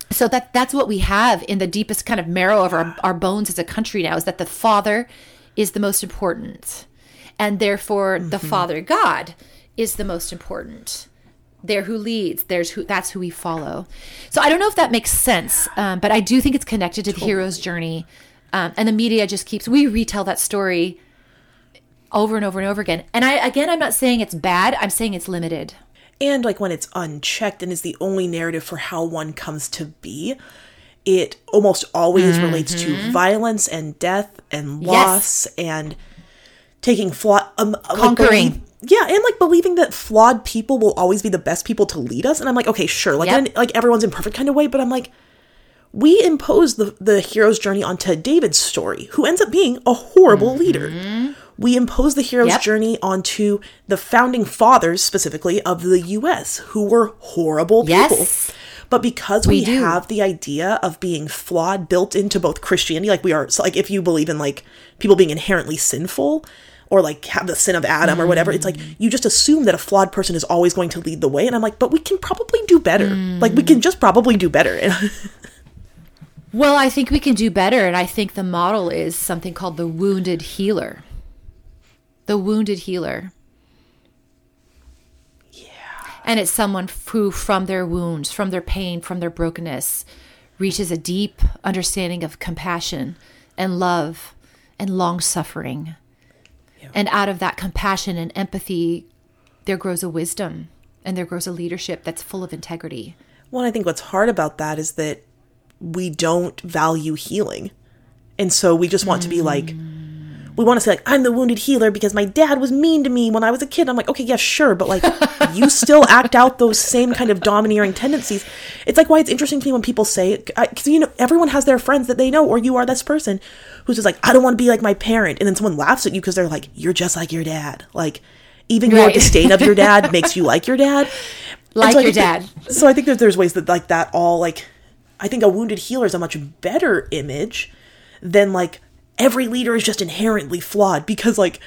So that's what we have in the deepest kind of marrow of our bones as a country now, is that the Father is the most important. And therefore the Father God is the most important. They're who leads. That's who we follow. So I don't know if that makes sense, but I do think it's connected to the hero's journey. And the media just we retell that story over and over and over again. And I'm not saying it's bad. I'm saying it's limited. And like when it's unchecked and is the only narrative for how one comes to be, it almost always relates to violence and death and loss and taking conquering. And like believing that flawed people will always be the best people to lead us. And I'm like, okay, sure. Like, like everyone's imperfect kind of way, but I'm like, we impose the hero's journey onto David's story, who ends up being a horrible leader. We impose the hero's journey onto the founding fathers, specifically, of the U.S., who were horrible people. But because we have the idea of being flawed built into both Christianity, like we are, so like if you believe in like people being inherently sinful or like have the sin of Adam or whatever, it's like you just assume that a flawed person is always going to lead the way. And I'm like, but we can probably do better. Like we can just probably do better. Well, I think we can do better. And I think the model is something called the wounded healer. The wounded healer. Yeah. And it's someone who, from their wounds, from their pain, from their brokenness, reaches a deep understanding of compassion and love and long suffering. Yeah. And out of that compassion and empathy, there grows a wisdom and there grows a leadership that's full of integrity. Well, I think what's hard about that is that we don't value healing. And so we just want to be like, we want to say like, I'm the wounded healer because my dad was mean to me when I was a kid. I'm like, okay, yeah, sure. But like, you still act out those same kind of domineering tendencies. It's like why it's interesting to me when people say, because, you know, everyone has their friends that they know, or you are this person who's just like, I don't want to be like my parent. And then someone laughs at you because they're like, you're just like your dad. Like, even your disdain of your dad makes you like your dad. Like your dad. So I think that there's ways that like that all like, I think a wounded healer is a much better image than like, every leader is just inherently flawed, because like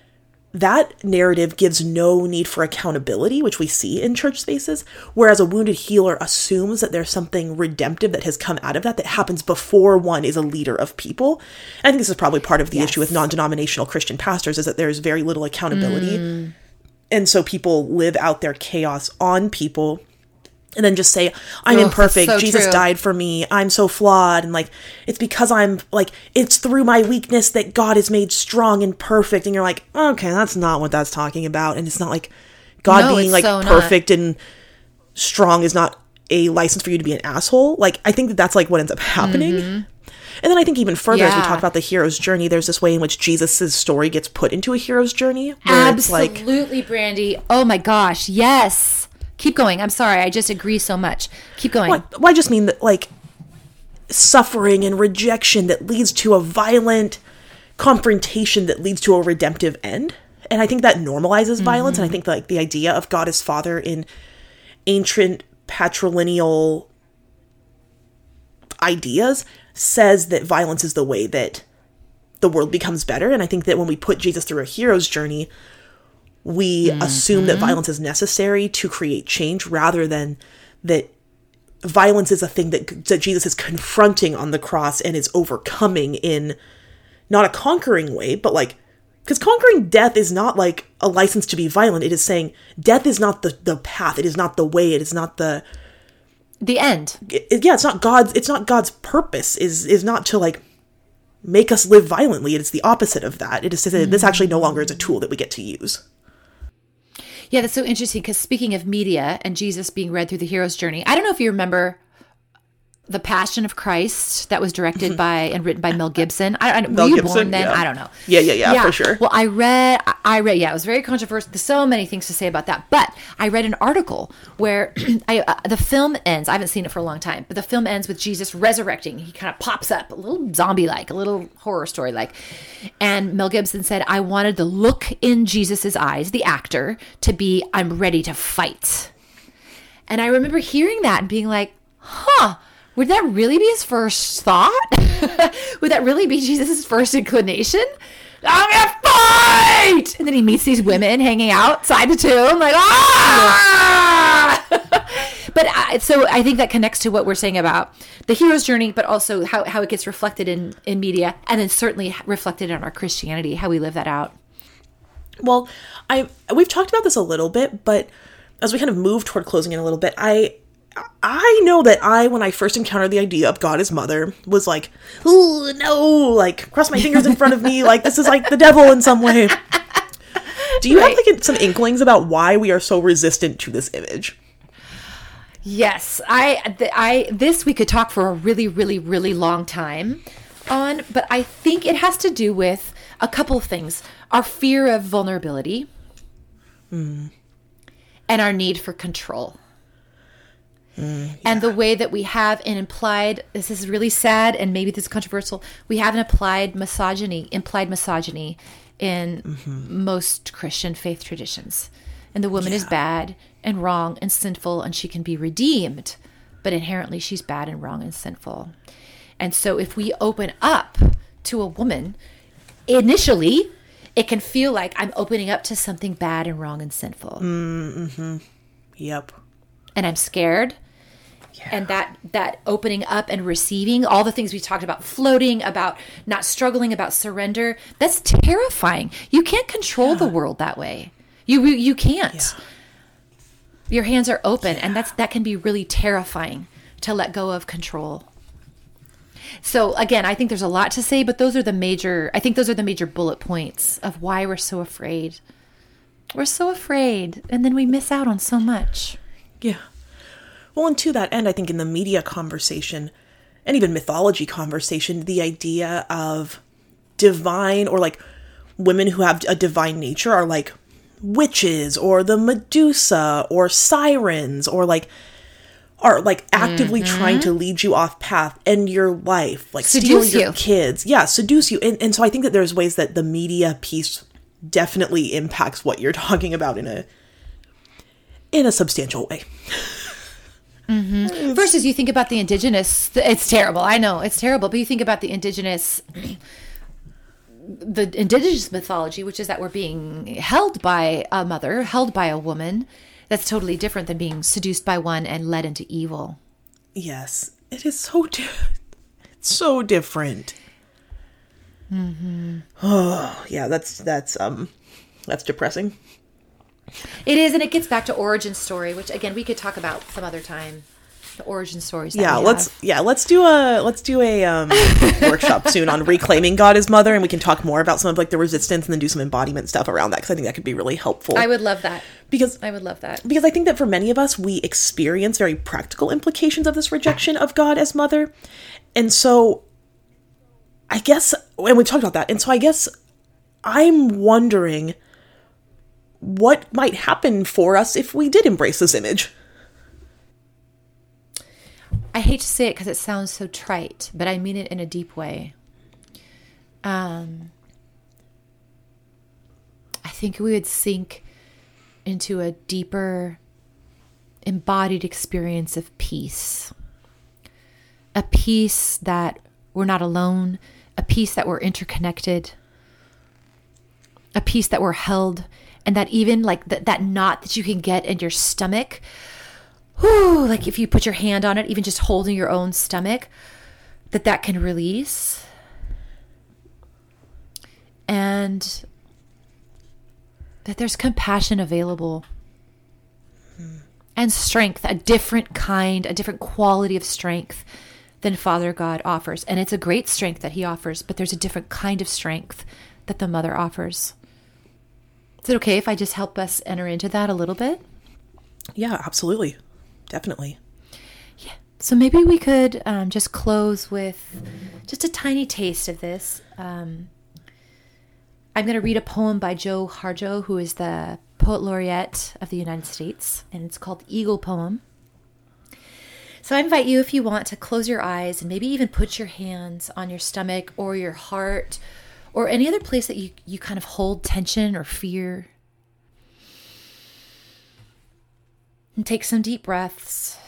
that narrative gives no need for accountability, which we see in church spaces. Whereas a wounded healer assumes that there's something redemptive that has come out of that happens before one is a leader of people. I think this is probably part of the issue with non-denominational Christian pastors, is that there's very little accountability. And so people live out their chaos on people. And then just say, I'm imperfect. So Jesus died for me. I'm so flawed. And like, it's because I'm like, it's through my weakness that God is made strong and perfect. And you're like, okay, that's not what that's talking about. And it's not like God being like so perfect and strong is not a license for you to be an asshole. Like, I think that that's like what ends up happening. And then I think even further, as we talk about the hero's journey, there's this way in which Jesus's story gets put into a hero's journey. Absolutely, Brandy. Oh my gosh. Yes. Keep going. I'm sorry. I just agree so much. Keep going. Well, I just mean that, like, suffering and rejection that leads to a violent confrontation that leads to a redemptive end. And I think that normalizes violence. And I think, like, the idea of God as Father in ancient patrilineal ideas says that violence is the way that the world becomes better. And I think that when we put Jesus through a hero's journey, we assume that violence is necessary to create change, rather than that violence is a thing that Jesus is confronting on the cross and is overcoming in not a conquering way, but like, because conquering death is not like a license to be violent. It is saying death is not the path. It is not the way. It is not the end. It's not God's purpose is not to like make us live violently. It is the opposite of that. It is to say that this actually no longer is a tool that we get to use. Yeah, that's so interesting, because speaking of media and Jesus being read through the hero's journey, I don't know if you remember The Passion of Christ that was directed by and written by Mel Gibson. Were you born then? I don't know. Yeah, for sure. Well, I read, yeah, it was very controversial. There's so many things to say about that. But I read an article where the film ends. I haven't seen it for a long time, but the film ends with Jesus resurrecting. He kind of pops up, a little zombie-like, a little horror story-like. And Mel Gibson said, I wanted the look in Jesus's eyes, the actor, to be, I'm ready to fight. And I remember hearing that and being like, would that really be his first thought? Would that really be Jesus' first inclination? I'm gonna fight! And then he meets these women hanging outside the tomb, like, ah! So I think that connects to what we're saying about the hero's journey, but also how it gets reflected in media, and then certainly reflected in our Christianity, how we live that out. Well, we've talked about this a little bit, but as we kind of move toward closing in a little bit, I know that when I first encountered the idea of God as mother, was like, oh no, like cross my fingers in front of me, like this is like the devil in some way. Do you have like some inklings about why we are so resistant to this image? Yes, this we could talk for a really, really, really long time on, but I think it has to do with a couple of things. Our fear of vulnerability and our need for control. And the way that we have an implied, this is really sad and maybe this is controversial, we have an implied misogyny in most Christian faith traditions. And the woman is bad and wrong and sinful, and she can be redeemed, but inherently she's bad and wrong and sinful. And so if we open up to a woman, initially, it can feel like I'm opening up to something bad and wrong and sinful. Yep. And I'm scared. Yeah. And that opening up and receiving, all the things we talked about, floating, about not struggling, about surrender, that's terrifying. You can't control the world that way. You can't. Yeah. Your hands are open, and that can be really terrifying to let go of control. So again, I think there's a lot to say, but those are the major bullet points of why we're so afraid. We're so afraid, and then we miss out on so much. Yeah. Well, and to that end, I think in the media conversation, and even mythology conversation, the idea of divine, or like women who have a divine nature are like witches, or the Medusa, or sirens, or like are like actively trying to lead you off path, end your life, like steal your kids. Yeah, seduce you. And so I think that there's ways that the media piece definitely impacts what you're talking about in a substantial way. Versus you think about the indigenous, it's terrible. I know it's terrible, but you think about the indigenous mythology, which is that we're being held by a mother, held by a woman. That's totally different than being seduced by one and led into evil. Yes, it is so so different. Oh, yeah, that's depressing. It is, and it gets back to origin story, which again we could talk about some other time. The origin stories. Let's do a workshop soon on reclaiming God as mother, and we can talk more about some of like the resistance and then do some embodiment stuff around that, because I think that could be really helpful. I would love that. Because I think that for many of us, we experience very practical implications of this rejection of God as mother, and so I guess, and we talked about that, and so I guess I'm wondering what might happen for us if we did embrace this image. I hate to say it because it sounds so trite, but I mean it in a deep way. I think we would sink into a deeper embodied experience of peace. A peace that we're not alone, a peace that we're interconnected, a peace that we're held, and that even like that knot that you can get in your stomach, whew, like if you put your hand on it, even just holding your own stomach, that can release. And that there's compassion available. And strength, a different quality of strength than Father God offers. And it's a great strength that he offers, but there's a different kind of strength that the mother offers. Is it okay if I just help us enter into that a little bit? Yeah, absolutely. Definitely. Yeah. So maybe we could just close with just a tiny taste of this. I'm going to read a poem by Joe Harjo, who is the Poet Laureate of the United States, and it's called Eagle Poem. So I invite you, if you want, to close your eyes and maybe even put your hands on your stomach or your heart or any other place that you kind of hold tension or fear. And take some deep breaths.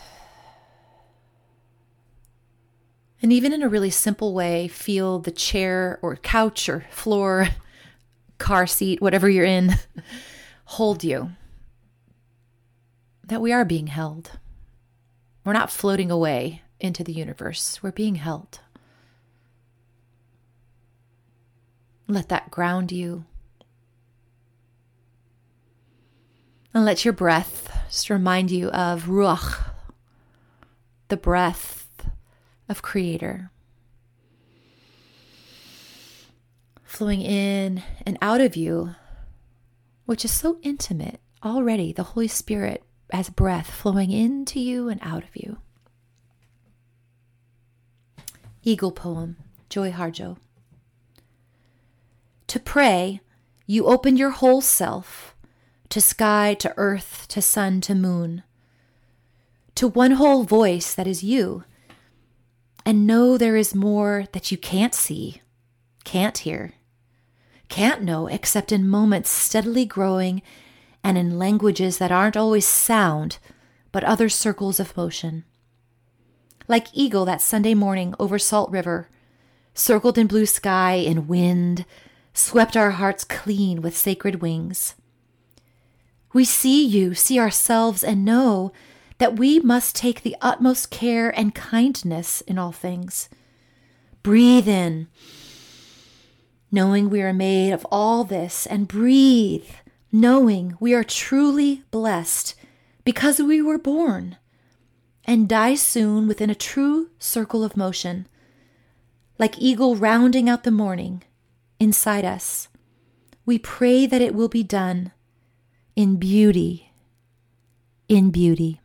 And even in a really simple way, feel the chair or couch or floor, car seat, whatever you're in, hold you. That we are being held. We're not floating away into the universe. We're being held. Let that ground you. And let your breath just remind you of Ruach, the breath of Creator, flowing in and out of you, which is so intimate already. The Holy Spirit as breath flowing into you and out of you. Eagle poem, Joy Harjo. To pray, you open your whole self, to sky, to earth, to sun, to moon, to one whole voice that is you, and know there is more that you can't see, can't hear, can't know except in moments steadily growing and in languages that aren't always sound, but other circles of motion. Like eagle that Sunday morning over Salt River, circled in blue sky and wind, swept our hearts clean with sacred wings. We see you, see ourselves, and know that we must take the utmost care and kindness in all things. Breathe in, knowing we are made of all this, and breathe, knowing we are truly blessed because we were born, and die soon within a true circle of motion, like eagle rounding out the morning inside us. We pray that it will be done in beauty, in beauty.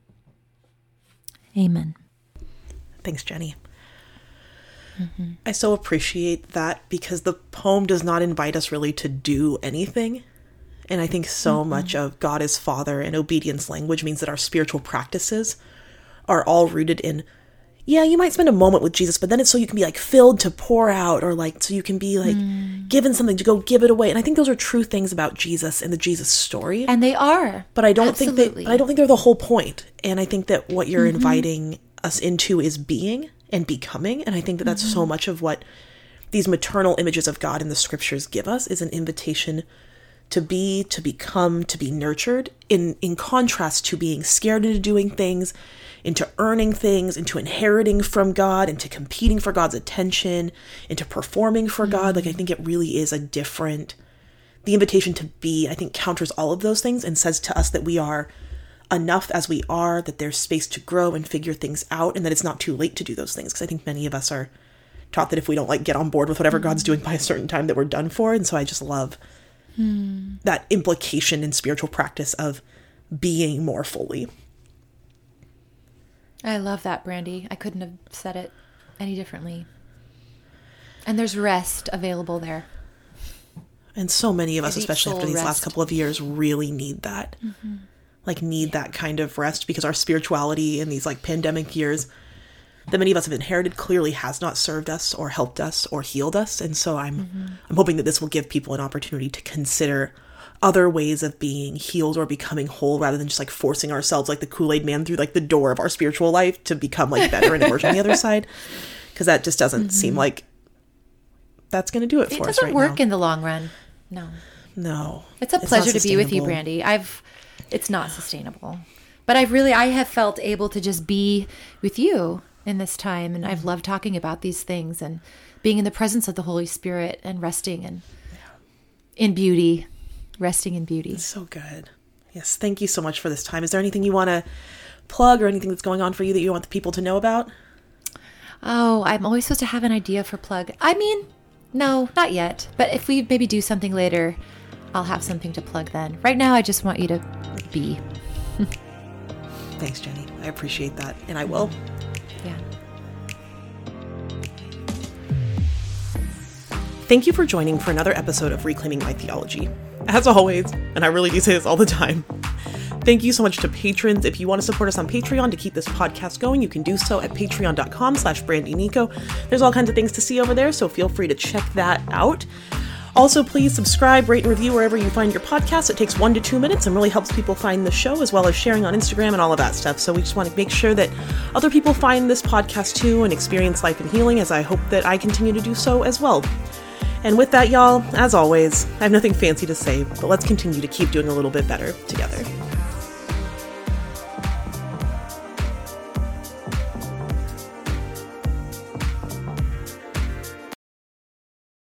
Amen. Thanks, Jenny. Mm-hmm. I so appreciate that because the poem does not invite us really to do anything. And I think so much of God as Father and obedience language means that our spiritual practices are all rooted in, yeah, you might spend a moment with Jesus, but then it's so you can be like filled to pour out, or like so you can be like given something to go give it away. And I think those are true things about Jesus and the Jesus story. And they are. But I don't think they're the whole point. And I think that what you're inviting us into is being and becoming. And I think that that's so much of what these maternal images of God in the scriptures give us, is an invitation to be, to become, to be nurtured, in contrast to being scared into doing things, into earning things, into inheriting from God, into competing for God's attention, into performing for God. Like, I think it really is the invitation to be, I think, counters all of those things and says to us that we are enough as we are, that there's space to grow and figure things out, and that it's not too late to do those things. Because I think many of us are taught that if we don't like get on board with whatever God's doing by a certain time, that we're done for. And so I just love that implication in spiritual practice of being more fully. I love that, Brandy. I couldn't have said it any differently. And there's rest available there. And so many of us, especially after these last couple of years, really need that. Like, need that kind of rest, because our spirituality in these like pandemic years that many of us have inherited clearly has not served us or helped us or healed us. And so I'm hoping that this will give people an opportunity to consider other ways of being healed or becoming whole, rather than just like forcing ourselves like the Kool-Aid man through like the door of our spiritual life to become like better and emerge on the other side. Because that just doesn't seem like that's going to do it for us right now. It doesn't work in the long run. No. It's a pleasure to be with you, Brandy. It's not sustainable. But I have felt able to just be with you in this time. And I've loved talking about these things and being in the presence of the Holy Spirit and resting and in beauty. Resting in beauty. It's so good. Yes. Thank you so much for this time. Is there anything you want to plug or anything that's going on for you that you want the people to know about? Oh, I'm always supposed to have an idea for plug. I mean, no, not yet. But if we maybe do something later, I'll have something to plug then. Right now, I just want you to be. Thanks, Jenny. I appreciate that. And I will. Yeah. Thank you for joining for another episode of Reclaiming My Theology. As always, and I really do say this all the time, thank you so much to patrons. If you want to support us on Patreon to keep this podcast going, you can do so at patreon.com/BrandyNico. There's all kinds of things to see over there, so feel free to check that out. Also, please subscribe, rate, and review wherever you find your podcast. It takes 1 to 2 minutes and really helps people find the show, as well as sharing on Instagram and all of that stuff. So we just want to make sure that other people find this podcast too and experience life and healing, as I hope that I continue to do so as well. And with that, y'all, as always, I have nothing fancy to say, but let's continue to keep doing a little bit better together.